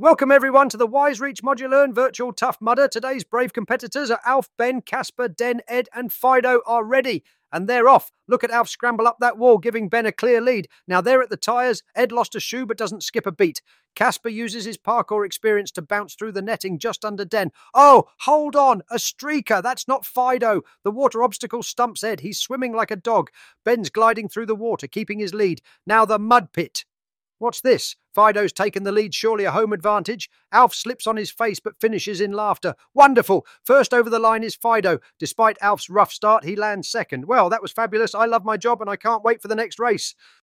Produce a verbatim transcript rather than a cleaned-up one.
Welcome everyone to the Wise Reach Modular and Virtual Tough Mudder. Today's brave competitors are Alf, Ben, Casper, Den, Ed and Fido are ready. And they're off. Look at Alf scramble up that wall, giving Ben a clear lead. Now they're at the tyres. Ed lost a shoe but doesn't skip a beat. Casper uses his parkour experience to bounce through the netting just under Den. Oh, hold on, a streaker. That's not Fido. The water obstacle stumps Ed. He's swimming like a dog. Ben's gliding through the water, keeping his lead. Now the mud pit. What's this? Fido's taken the lead, surely a home advantage. Alf slips on his face but finishes in laughter. Wonderful! First over the line is Fido. Despite Alf's rough start, he lands second. Well, that was fabulous. I love my job and I can't wait for the next race.